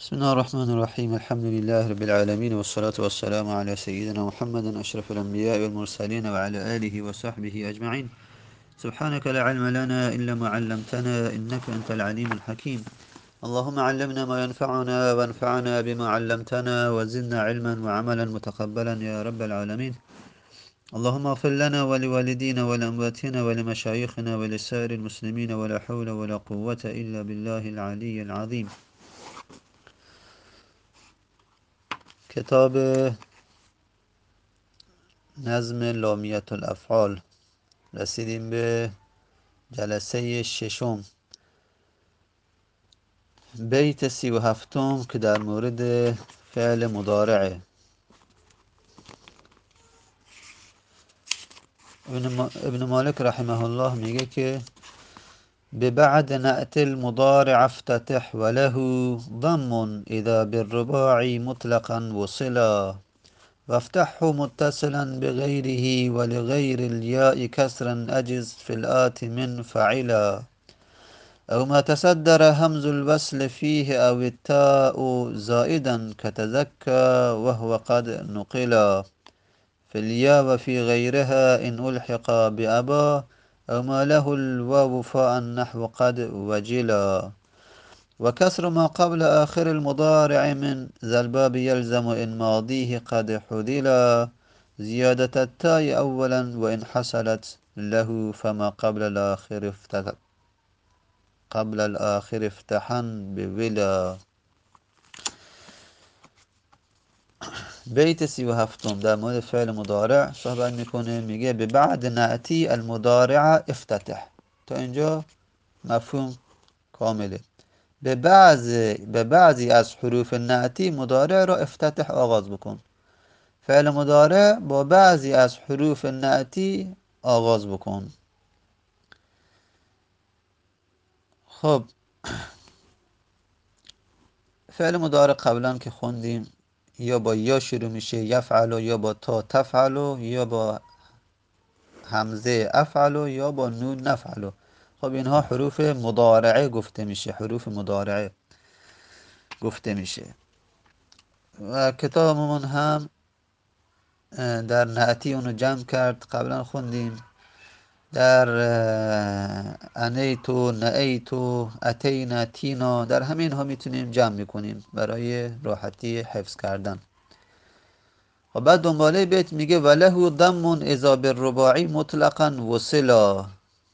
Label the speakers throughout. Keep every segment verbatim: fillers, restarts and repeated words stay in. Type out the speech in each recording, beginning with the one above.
Speaker 1: بسم الله الرحمن الرحيم الحمد لله رب العالمين والصلاة والسلام على سيدنا محمد أشرف الأنبياء والمرسلين وعلى آله وصحبه أجمعين. سبحانك لا علم لنا إلا ما علمتنا إنك أنت العليم الحكيم. اللهم علمنا ما ينفعنا وانفعنا بما علمتنا وزدنا علما وعملا متقبلا يا رب العالمين. اللهم اغفر لنا ولوالدينا ولأمواتنا ولمشايخنا ولسائر المسلمين ولا حول ولا قوة إلا بالله العلي العظيم. کتاب نظم لامیت الافعال رسیدیم به جلسه ششم، بیت سی و هفتم که در مورد فعل مضارعه. ابن مالک رحمه الله میگه که به بعد نأت المضارع افتتح وله ضم اذا بالرباع مطلقا وصلا وافتحه متصلا بغيره ولغير الياء كسرا أجز في الآت من فعلا أو ما تصدر همز الوصل فيه أو التاء زائدا كتزكى وهو قد نقلا في الياء وفي غيرها إن ألحق بأبا أو ما له الواو فاء نحو قد وجلا وكسر ما قبل آخر المضارع من ذا الباب يلزم إن ماضيه قد حذلا زيادة التاء أولا وإن حصلت له فما قبل الآخر افتتح قبل الآخر افتحن بولا. بیت سی و هفتم در مورد فعل مضارع صحبت میکنه، میگه به بعد نأتی المضارع افتتح. تا اینجا مفهوم کامله. به بعضی به بعضی از حروف نعتی مضارع را افتتح آغاز بکن. فعل مضارع با بعضی از حروف نعتی آغاز بکن. خب فعل مضارع قبلا که خوندیم یا با یا شروع میشه یفعل، یا با تا تفعل، یا با همزه افعل، یا با نون نفعل. خب اینها حروف مضارعه گفته میشه، حروف مضارعه گفته میشه. و کتابمون هم در نعتی اونو جمع کرد، قبلا خوندیم. در انیتو، نعیتو، اتینا، تینا، در همین ها میتونیم جمع میکنیم برای راحتی حفظ کردن. و بعد دنباله بیت میگه وله ضم اذا بالرباعی مطلقا وصلا.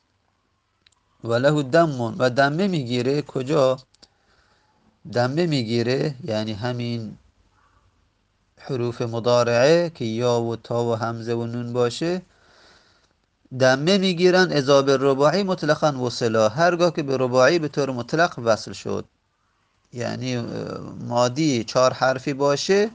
Speaker 1: وله ضم، و دمه میگیره. کجا دمه میگیره؟ یعنی همین حروف مضارعه که یا و تا و همزه و نون باشه دمه میگیرن اذا بالرباعی مطلقا وصلا، هرگاه که به رباعی به طور مطلق وصل شد. یعنی مادی چهار حرفی باشه،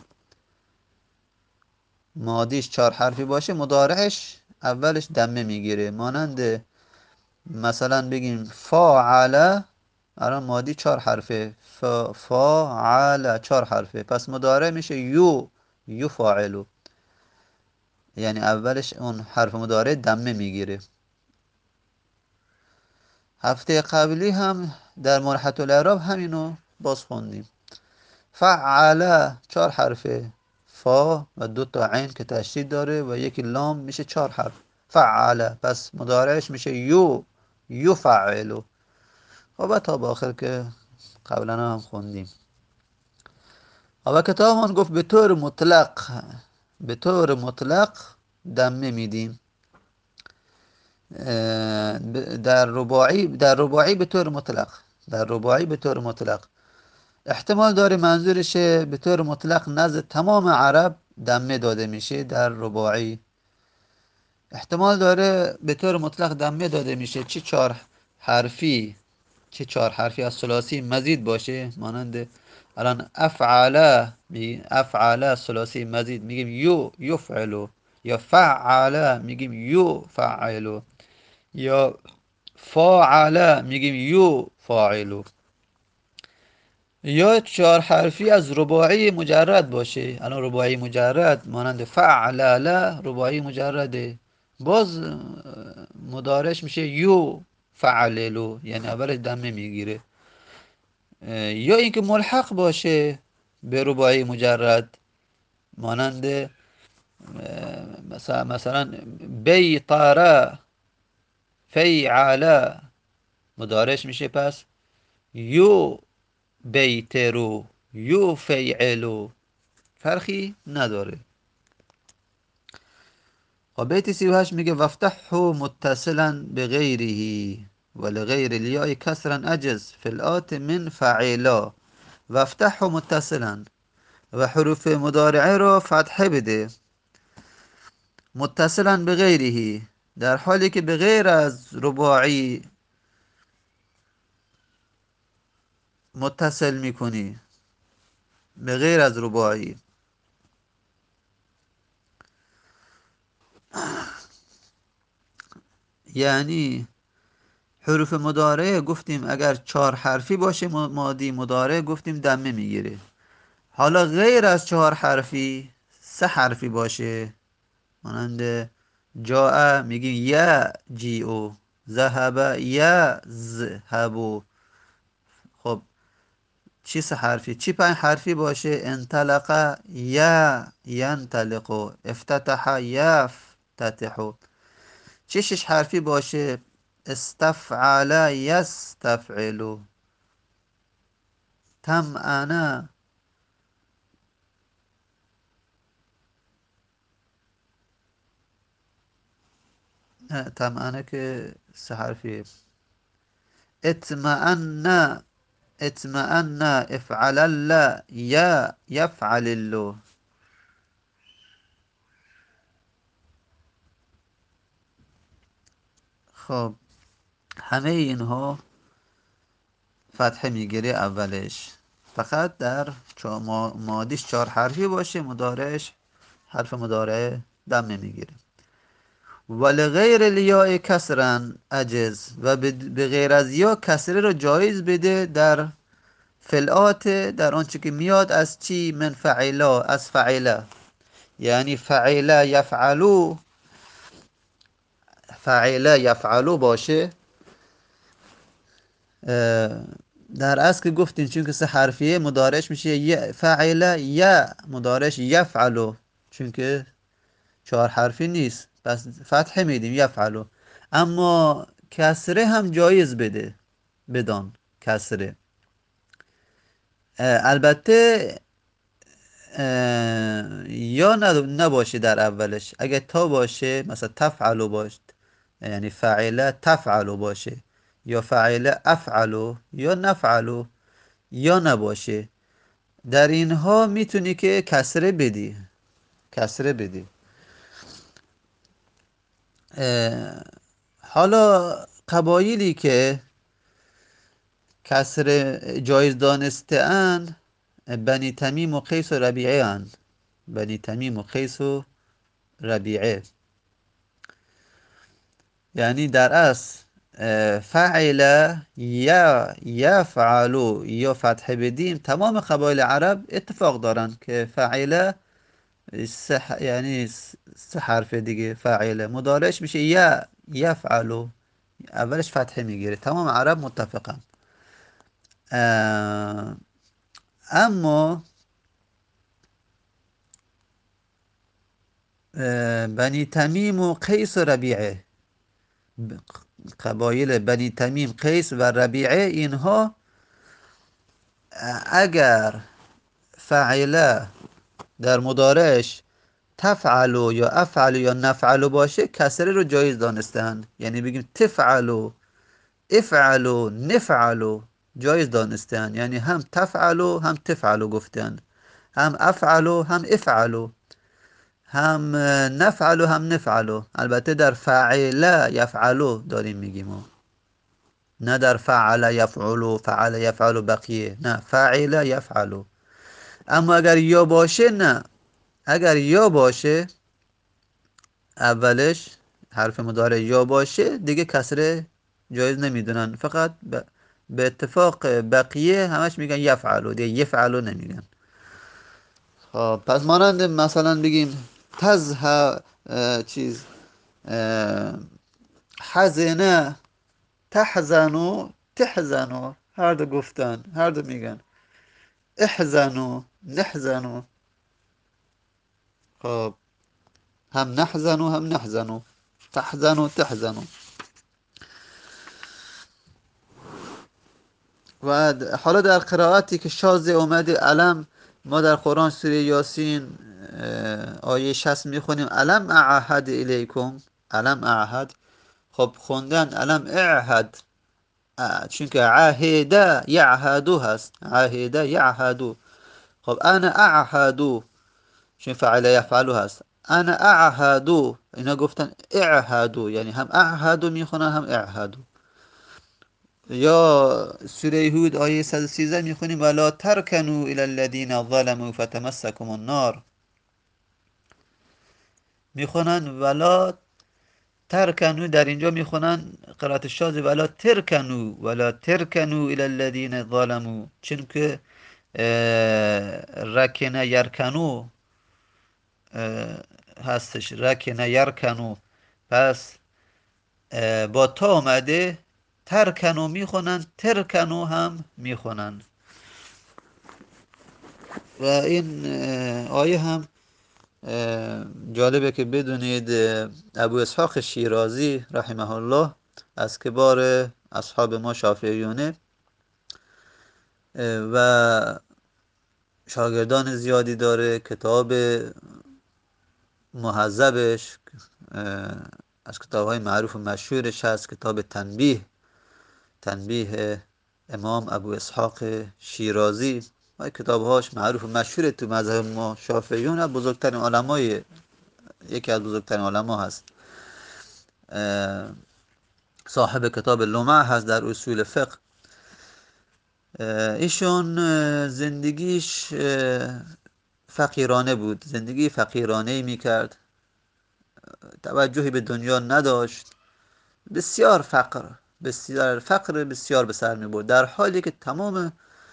Speaker 1: مادیش چهار حرفی باشه، مضارعش اولش دمه میگیره. مانند مثلا بگیم فاعل، الان مادی چهار حرفه، فا فاعل چهار حرفه، پس مضارع میشه یو یو فاعلو، یعنی اولش اون حرف مضارع دمه میگیره. هفته قبلی هم در مرحلة الاعراب همینو باز خوندیم. فعل چهار حرفه، فا و دو تا عین که تشدید داره و یکی لام، میشه چهار حرف فعل، پس مضارعش میشه یو یو فعلو. خب تا با آخر که قبلا هم خوندیم. و کتاب من گفت به طور مطلق، به طور مطلق دمه میدیم در رباعی. در رباعی به طور مطلق، در رباعی به طور مطلق. احتمال داره منظورشه به طور مطلق نزد تمام عرب دمه داده میشه در رباعی. احتمال داره به طور مطلق دمه داده میشه چه چهار حرفی، چه چهار حرفی از ثلاثی مزید باشه. مانند الان افعل، افعل ثلاثی مزید میگیم یو یفعلو، یا فعل میگیم یو فعلو، یا فاعل میگیم یو فاعلو. یا چهار حرفی از رباعی مجرد باشه. الان رباعی مجرد مانند فعلل رباعی مجرده، باز مضارعش میشه یو فعللو، یعنی اولش دمه میگیره. یا اینکه ملحق باشه به رباعی مجرد، مانند مثلا مثلا بیطره فیعله مدارش میشه، پس یو بیترو یو فیعلو، فرقی نداره. و بیت سی و هشت میگه وفتحه متصلا بغیره ولغیر الیاء کسرا اجز فی الآت من فعلا. وفتحه متصلا، و حروف مضارعه رو فتحه بده متصلا بغیره، در حالی که به غیر از رباعی متصل میکنی، به غیر از رباعی. یعنی حروف مضارعه گفتیم اگر چهار حرفی باشه مادی مضارع گفتیم دمه میگیره. حالا غیر از چهار حرفی سه حرفی باشه، مانند جاء میگیم یا جیو، ذهب یا ذهبو. خب چی سه حرفی؟ چی پنج حرفی باشه؟ انطلق یا ینطلقو، افتتح یفتتحو. چی شش حرفی باشه؟ استفعل یستفعلو، تمعن. نه تمعن که سه حرفی. اطمئن اطمئن افعلل یا یفعللو. خب همه اینها فتحه میگیره اولش، فقط در چا- ما- مادیش چهار حرفی باشه مضارعش حرف مضارع دم میگیره. ولغیر الیاء کسرن عجز، و به به غیر از یا کسره رو جایز بده در فلات، در آنچه که میاد از چی؟ من فعلا، از فعله. یعنی فعله یفعلو، فعله یفعلو باشه. در اصل که گفتین چون که سه حرفیه مضارعش میشه ی- فعله، یا مضارعش یفعلو، چون که چهار حرفی نیست پس فتحه میدیم یفعلو. اما کسره هم جایز بده، بدان کسره. البته یا نباشه در اولش، اگه تا باشه مثلا تفعلو باشه، یعنی فعله تفعلو باشه، یا فعله افعلو یا نفعلو، یا نباشه، در اینها میتونی که کسره بدی، کسره بدی. حالا قبایلی که کسر جایز دانسته اند بنی تمیم و قیس و ربیعه اند. بنی تمیم و قیس و ربیعه، یعنی در اصل فعل یا یفعلو یا فتح بدیم تمام قبایل عرب اتفاق دارن که فعل سه یعنی سه حرف دیگه، فعل مضارعش میشه یا یفعلو، اولش فتحه میگیره، تمام عرب متفقن. اما بنی تمیم و قیس و ربیعه، قبایل بنی تمیم، قیس و ربیعه، اینها اگر فعله در مضارعش تفعلو یا افعلو یا نفعلو باشه کسره رو جایز دانستن، یعنی بگیم تفعلو افعلو نفعلو جایز دانستن، یعنی هم تفعلو هم تفعلو گفتن، هم افعلو هم افعلو، هم نفعلو هم نفعلو. البته در فعله یفعلو داریم میگیم ما، نه در فعل یفعلو فعل یفعلو بقیه، نه فعله یفعلو. اما اگر یا باشه نه، اگر یا باشه اولش حرف مضارع یا باشه دیگه کسره جایز نمیدونن، فقط ب... به اتفاق بقیه همش میگن یفعلو، دیگه یفعلو نمیگن. خب پس مانند مثلا بگیم تزه چیز اه، حزنه تحزنو تحزنو، هر دو گفتن، هر دو میگن احزنو نحزنو. خب هم نحزنو هم نحزنو، تحزنو تحزنو. و حالا در قرائتی که شاذ اومده علم، ما در قرآن سوره یاسین آیه شصت میخونیم علم اعهد الیکم، علم اعهد. خب خوندن علم اعهد، چون که عهده یعهدو هست، عهده یعهدو. خب انا اعهدو، چون فعل یفعلو هست، انا اعهدو، اینا گفتن اعهدو، یعنی هم اعهدو میخونن هم اعهدو. یا سوره هود آیه صد و سیزده میخونیم ولا ترکنوا الی الذین ظلموا فتمسکم النار، میخونن ولا ترکنو، در اینجا میخونن قرائت شاذ ولا ترکنو، ولا ترکنو الی الذین ظلموا، چون که رکنه یرکنو هستش، رکنه یرکنو، پس با تا اومده ترکنو میخونن، ترکنو هم میخونن. و این آیه هم جالبه که بدونید ابو اسحاق شیرازی رحمه الله از کبار اصحاب ما شافعیونه و شاگردان زیادی داره، کتاب مهذبش از کتاب های معروف و مشهورش هست کتاب تنبیه، تنبیه امام ابو اسحاق شیرازی. های کتاب هاش معروف و مشهوره تو مذهب ما شافعیون، بزرگترین علمای، یکی از بزرگترین علما هست، صاحب کتاب لمع هست در اصول فقه. ایشون زندگیش فقیرانه بود، زندگی فقیرانه میکرد، توجهی به دنیا نداشت، بسیار فقر، بسیار فقر بسیار به سر میبرد، در حالی که تمام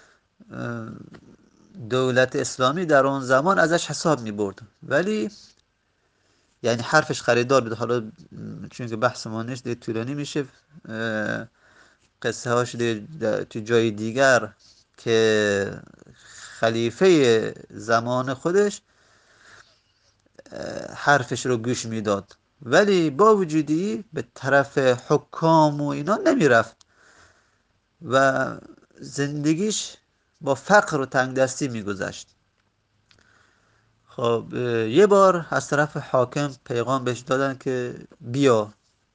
Speaker 1: دولت اسلامی در اون زمان ازش حساب میبرد، ولی یعنی حرفش خریدار بود. حالا چون که بحث ما نیست دیگه طولانی میشه، قصه هاش دیگه تو جای دیگر که خلیفه زمان خودش حرفش رو گوش میداد، ولی با وجودی به طرف حکام و اینا نمیرفت و زندگیش با فقر و تنگ دستی میگذشت. خب یه بار از طرف حاکم پیغام بهش دادن که بیا،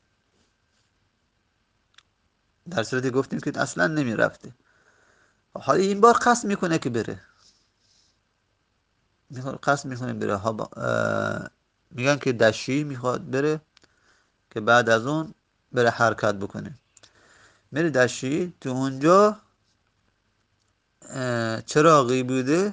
Speaker 1: در صورتی گفتیم که اصلا نمیرفته. حالا این بار قصد میکنه که بره، قصد میکنه بره، میگن که دشی میخواد بره که بعد از اون بره حرکت بکنه. میره دشی، تو اونجا چراغی بوده،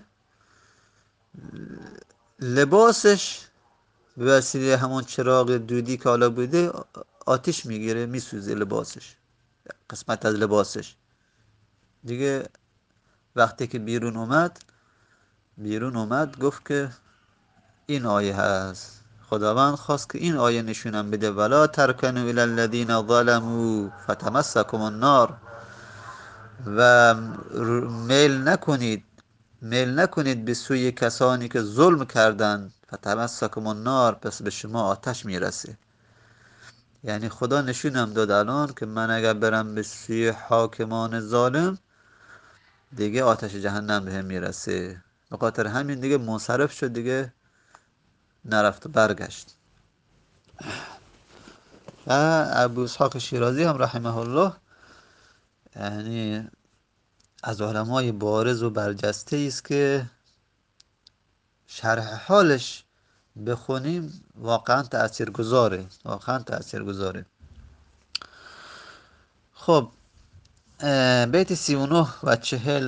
Speaker 1: لباسش به وسیله همون چراغ دودی که حالا بوده آتیش میگیره، میسوزه لباسش، قسمت از لباسش دیگه. وقتی که بیرون اومد بیرون اومد گفت که این آیه هست، خداوند خواست که این آیه نشونم بده ولا ترکنوا الی الذین ظلموا فتمسکم النار، و میل نکنید میل نکنید به سوی کسانی که ظلم کردن، فتمسکم النار، پس به شما آتش میرسه. یعنی خدا نشونم داد الان که من اگر برم به سوی حاکمان ظالم دیگه آتش جهنم بهم میرسه. به خاطر همین دیگه منصرف شد، دیگه نرفت و برگشت. و ابو اسحاق شیرازی هم رحمه الله یعنی از علمای بارز و برجسته است که شرح حالش بخونیم واقعا تأثیر گذاره، واقعا تأثیر گذاره. خب بیت سی و نه و چهل،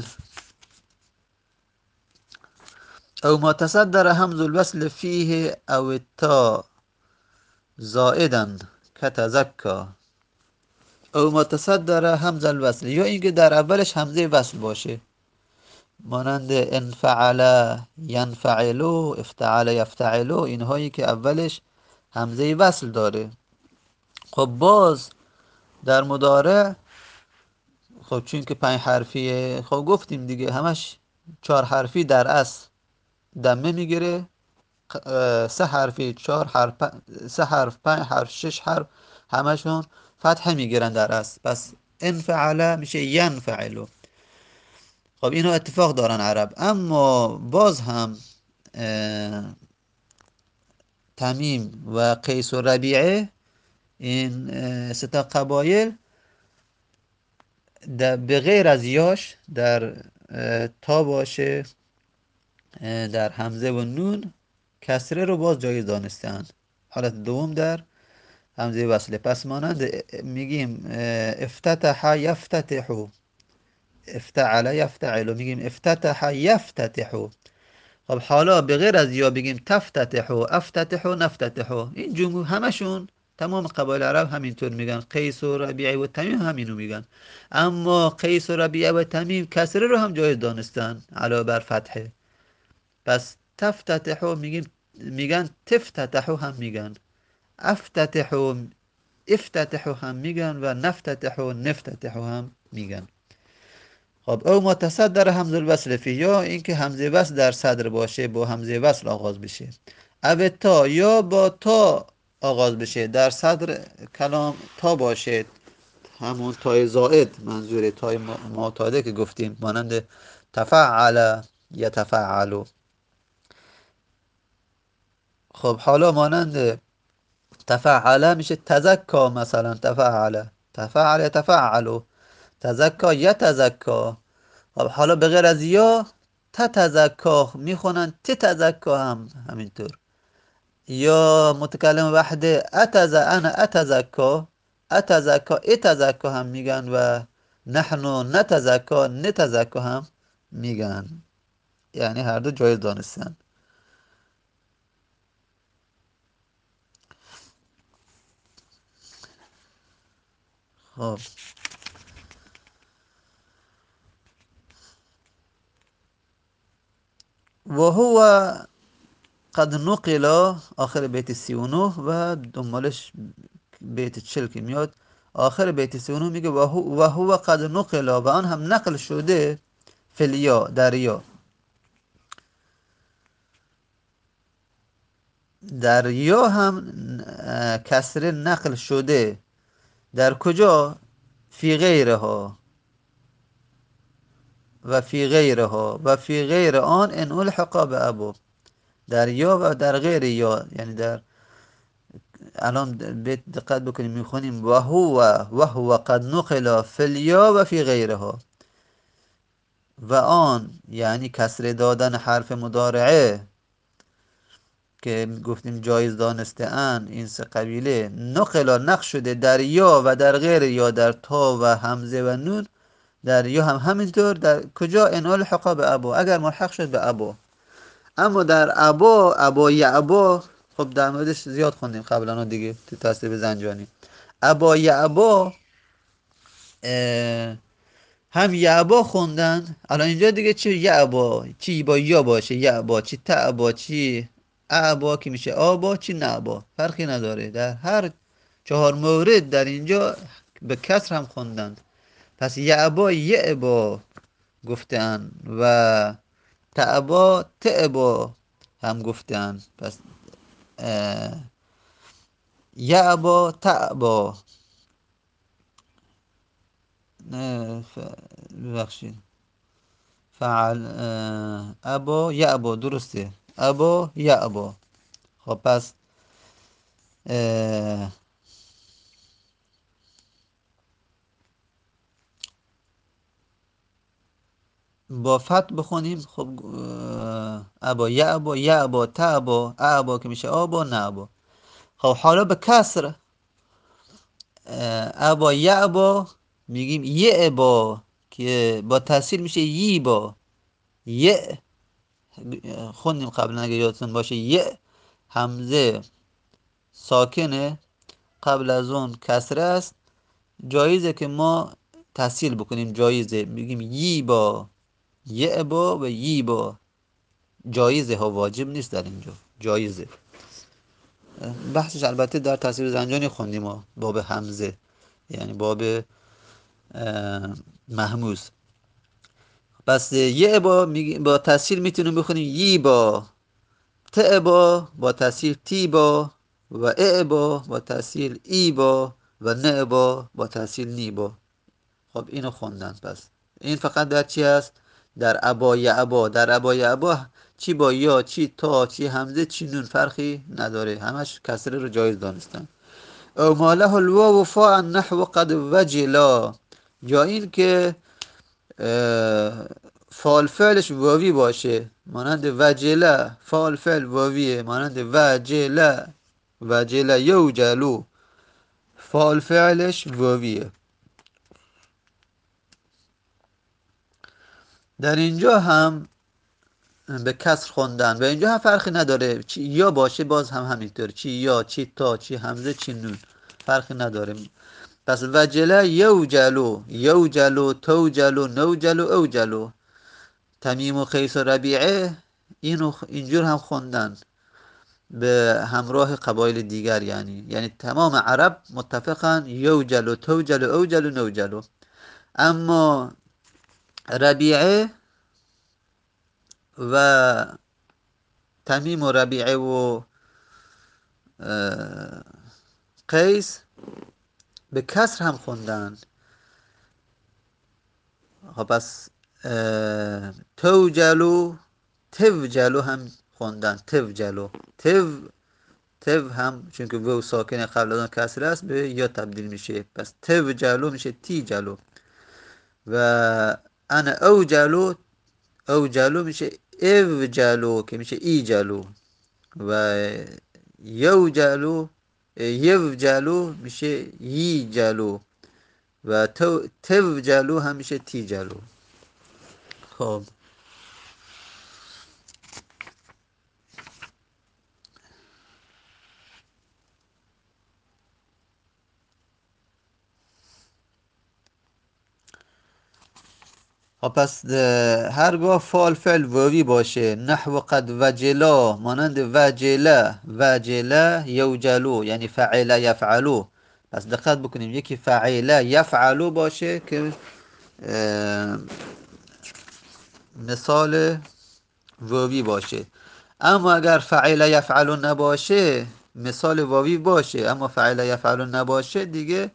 Speaker 1: او ما تصدر همز الوصل فیه او التا زائدا کتزکا، او ما تصدر همز الوصل، یا اینکه در اولش همزه وصل باشه، مانند انفعل ینفعلو، افتعل یفتعلو، اینهایی که اولش همزه وصل داره. خب باز در مضارع خب چون که پنج حرفیه، خب گفتیم دیگه همش چهار حرفی در اصل دمه میگیره، سه حرفی چهار حرف سه حرف پنج حرف شش حرف همشون فتحه میگیرن در اصل. پس انفعل میشه ینفعلو. خب اینو اتفاق دارن عرب. اما باز هم تمیم و قیس و ربیعه، این ستا قبایل به غیر از یاش در تا باشه در همزه و نون کسره رو باز جایز دانستند. حالت دوم در همزه وصله. پس مانند میگیم افتتح یفتتحو، افتعل یفتعلو، میگیم افتتح یفتتحو. خب حالا به غیر از یا بگیم تفتتحو، افتتحو، نفتتحو. این جمهور همشون تمام قبایل عرب همینطور میگن. قیس و ربیعه و تمیم همینو میگن. اما قیس و ربیعه و تمیم کسره رو هم جایز دانستن علاوه بر فتحه. پس تفتتحو میگیم، میگن تفتتحو هم میگن، افتتحو افتتحو هم میگن و نفتتحو نفتتحو هم میگن. خب او متصدر همزه الوصل فی، یا اینکه همزه وصل در صدر باشه، با همزه وصل آغاز بشه. او تا، یا با تا آغاز بشه، در صدر کلام تا باشه، همون تای زائد منظور تای معتاده که گفتیم، مانند تفعل یتفعلو. خب حالا مانند تفعل میشه تزکا، مثلا تفعل تفعل یتفعلو، تزکا یتزکا. خب حالا به غیر از یا تتزکا میخونن تتزکا هم همینطور. یا متکلم وحده اتز انا اتزکا، اتزکا اتزکا هم میگن و نحنو نتزکا نتزکا هم میگن. یعنی هر دو جایز دانستن. خب و هو قد نقل، آخر بیت سی و نه و دنبالش بیت چل که میاد. آخر بیت سی و نه میگه و هو, و هو قد نقل، و آن هم نقل شده فلیا در یا، در یا هم کسره نقل شده. در کجا؟ فی غیرها و فی غیرها و فی غیر آن ان الحقا به ابو. در یا و در غیر یا، یعنی در الان بیت دقت بکنیم میخونیم و هو و هو قد نقل فی الیا و فی غیرها. و آن یعنی کسره دادن حرف مضارعه که گفتیم جایز دانسته ان این سه قبیله، نقلا نقش شده در یا و در غیر یا، در تا و همزه و نون. در یا هم همینطور. در کجا؟ انال حقا به ابو، اگر ملحق شد به ابو. اما در ابا، ابا یعبا، خب در موردش زیاد خوندیم قبلا دیگه تو تصریف زنجانی. ابا یعبا هم یعبا خوندن. الان اینجا دیگه چی یعبا، چی با یا باشه یعبا، چی تعبا، چی اعبا که میشه آبا، چی نعبا، فرقی نداره. در هر چهار مورد در اینجا به کسر هم خوندند. پس یعبا یعبا گفتن و تعبا تعبا هم گفتن. پس یعبا تعبا، نه ببخشید فعل ابا یعبا، درسته ابا یعبا. خب پس با فتح بخونیم. خب ابا یعبا یعبا تعبا اعبا که میشه آبا نعبا. خب حالا به کسر ابا یعبا میگیم یعبا که با تحصیل میشه ییبا. ی خوندیم قبلا اگه یادتون باشه، ی همزه ساکنه، قبل از اون کسره است. جایزه که ما تحصیل بکنیم، جایزه میگیم ییبا یعبا و ییبا. جایزه ها، واجب نیست در اینجا، جایزه. بحثش البته در تصویر زنجانی خوندیم ها، باب همزه، یعنی باب محموز. پس یه با میگی- با تسهیل میتونیم بخونیم یی با، ت با با تسهیل تی با، و ا با با تسهیل ای با، و ن با با تسهیل نی با. خب اینو خوندن. پس این فقط در چی هست؟ در ابا یعبا. در ابا یعبا چی با یا، چی تا، چی همزه، چی نون فرقی نداره، همش کسره رو جایز دانستن. او ماله الواو فاء نحو قد وجلا، یا این که اه، فال فعلش واوی باشه مانند وجله. فال فعل واویه مانند وجله. وجله یوجلو، فال فعلش واویه. در اینجا هم به کسر خوندن، به اینجا هم فرقی نداره، چی یا باشه باز هم همینطور، چی یا، چی تا، چی همزه، چی نون، فرقی نداره. پس وجله یوجلو، یوجلو، توجلو، نوجلو، اوجلو. تمیم و قیس و ربیعه اینو اینجور هم خوندن به همراه قبایل دیگر، یعنی یعنی تمام عرب متفقن یوجلو، توجلو، اوجلو، نوجلو. اما ربیعه و تمیم و ربیعه و قیس به کسر هم خوندن. خب پس توجلو، توجلو هم خوندن. توجلو، تو تو هم چون که وو ساکن قبل از آن کسر است به یا تبدیل میشه، پس توجلو میشه تی جلو. و انا اوجلو، اوجلو میشه او جلو که میشه ای جلو. و یو جلو، یو جلو میشه یی جلو. و تو تو جلو هم میشه تی جلو. خب خب پس هرگاه فال فعل واوی باشه نحو قد وجلا مانند وجله، وجله یوجلو یعنی فعل یفعلو. پس دقت بکنیم یکی فعل یفعلو باشه که مثال واوی باشه. اما اگر فعل یفعلو نباشه، مثال واوی باشه اما فعل یفعلو نباشه، دیگه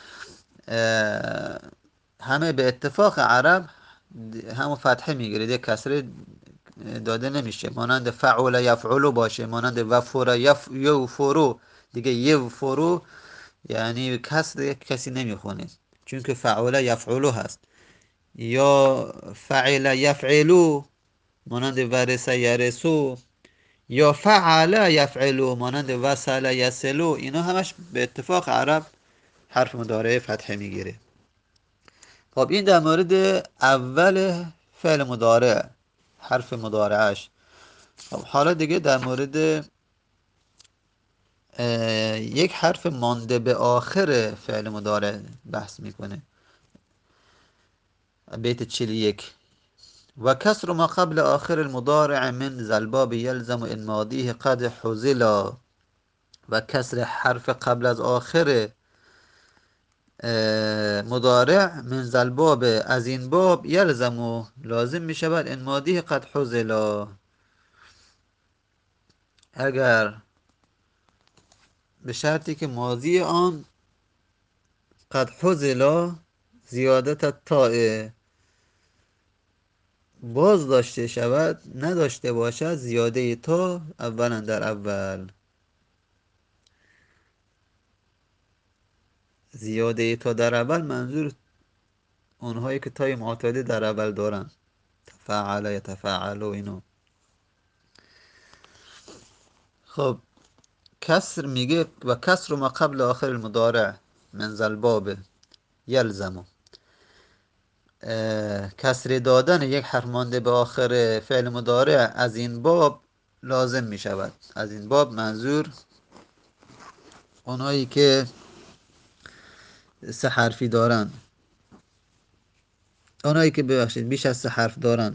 Speaker 1: همه به اتفاق عرب همون فتحه میگیره، دیگه کسره داده نمیشه. مانند فعول یفعلو باشه، مانند وفور یف یوفرو، دیگه یوفرو یعنی کسر کسی نمیخونه چون که فعول یفعلو هست. یا فعل یفعلو مانند ورث یرثو، یا فعل یفعلو مانند وصل یصلو. اینا همش به اتفاق عرب حرف مضارع فتحه میگیره. خب این در مورد اول فعل مضارع، حرف مضارعش. خب حالا دیگه در مورد یک حرف مانده به آخر فعل مضارع بحث میکنه. بیت چهل و یک: و کسر ما قبل آخر المضارع من ذا الباب یلزم ان ماضیه قد حذلا. و کسر حرف قبل از آخر مضارع من ذا الباب از این باب یلزم لازم می شود ان ماضیه قد حذلا، اگر به شرطی که ماضی آن قد حذلا زیادت تاء باز داشته شود، نداشته باشد زیاده تا اولا در اول. زیاده تا در اول منظور اونهایی که تای معتاده در اول دارن، تفعل یتفعل و اینو. خب کسر میگه و کسر ما قبل آخر المضارع من ذا الباب یلزم، کسر دادن یک حرف مانده به آخر فعل مضارع از این باب لازم می شود. از این باب منظور اونایی که سه حرفی دارن، اونایی که ببخشید بیش از سه حرف دارن،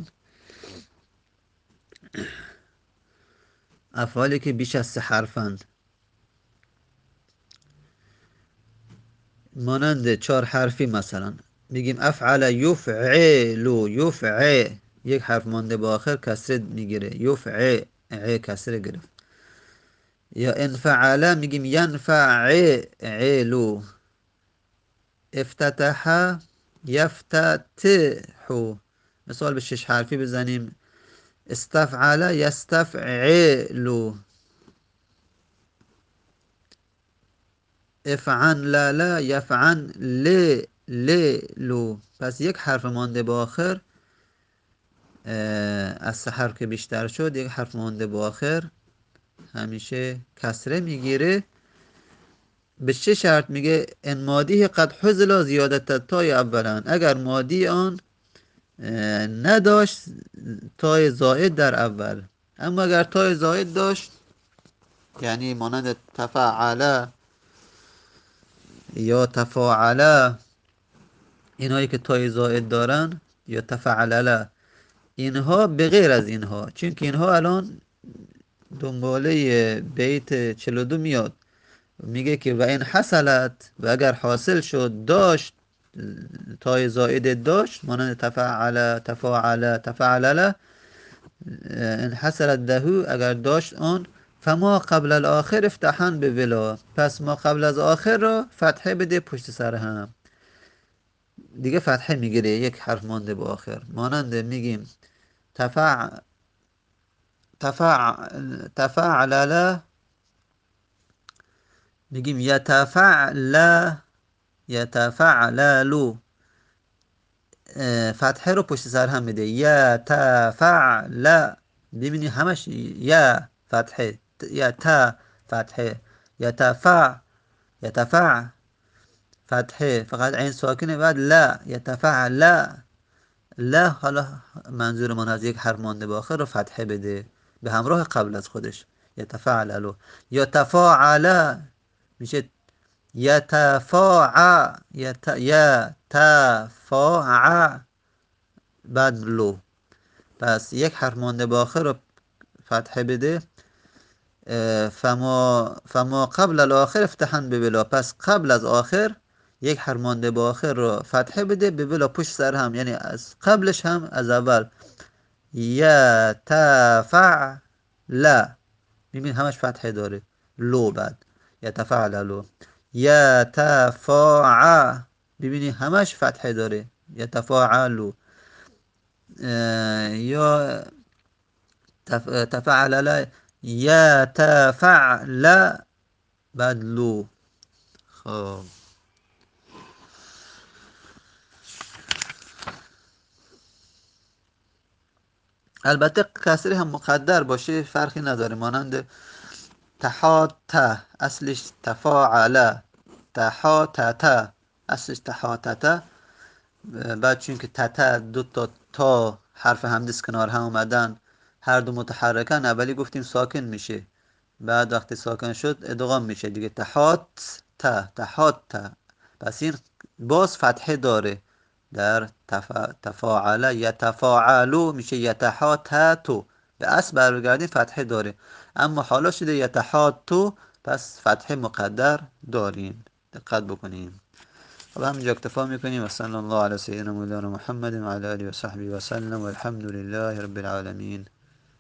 Speaker 1: افعالی که بیش از سه حرفند، مانند چهار حرفی مثلا میگیم افعل یفعلو، یفع یک حرف مانده با آخر کسره میگیره، یفع ع کسره گرفت. یا انفعل میگیم ینفعلو، افتتح یفتتحو. مثال به شش حرفی بزنیم: استفعل یستفعلو، افعن یفعن لو. پس یک حرف مانده با آخر از سه حرف که بیشتر شد، یک حرف مانده با آخر همیشه کسره میگیره. به چه شرط؟ میگه ان مادی قد حذل زیادت تای اولا، اگر مادی آن نداشت تای زائد در اول. اما اگر تای زائد داشت، یعنی مانند تفعله یا تفاعله، اینهایی که تای زائد دارن، یا تفعلله، اینها به غیر از اینها، چون که اینها الان دنباله بیت چهل و دو میاد، میگه که و این حصلت، و اگر حاصل شد، داشت تای زائد داشت، مانند تفعل تفاعل تفعلله، ان حصلت دهو، اگر داشت آن، فما قبل الاخر افتحن به ولا، پس ما قبل از آخر را فتحه بده پشت سر هم، دیگه فتحه میگیره یک حرف مانده با آخر. مانند میگیم تفع تفع تفعلله، میگیم یتفعل یتفعللو، فتحه رو پشت سر هم میده، یتفعل، ببینی همش یا فتحه، یا تا فتحه، یتفع یتفع فتحه، فقط عین ساکنه، بعد لا یتفعل لا. حالا منظور من از یک حرف مانده با آخر رو فتحه بده به همراه قبل از خودش، یتفعللو. یا تفاعل میشه یتفاع یت یتفاع بعد لو. پس یک حرف مانده با آخر رو فتحه بده. فما فما قبل الاخر افتحن به بلا، پس قبل از آخر یک حرف مانده با آخر رو فتحه بده به بلا پشت سر هم، یعنی از قبلش هم از اول. یتفعل، میبین همش فتحه داره، لو بعد یتفعللو. یتفاع، ببینی همش فتحه داره، یتفاعلو. یا تف... تفعلل یتفعل بعد لو. خب البته کسری هم مقدر باشه فرقی نداره، مانند تحاته، اصلش تفاعله، تحاتته اصلش تحاتته، بعد چون که تته دو تا تا حرف همدیس کنار هم اومدن، هر دو متحرکن، اولی گفتیم ساکن میشه، بعد وقتی ساکن شد ادغام میشه دیگه، تحات ته تحات ته. پس این باز فتحه داره در تفا... تفاعله، یتفاعلو میشه یتحاتتو، به اصل برگردیم فتحه داره، اما حالا شده یتحاتو، پس فتحه مقدر داریم، دقت بکنیم. خب همینجا اکتفا میکنیم و صلی الله علی سیدنا مولانا محمد و علی آله و صحبه و سلم و الحمد لله رب العالمین.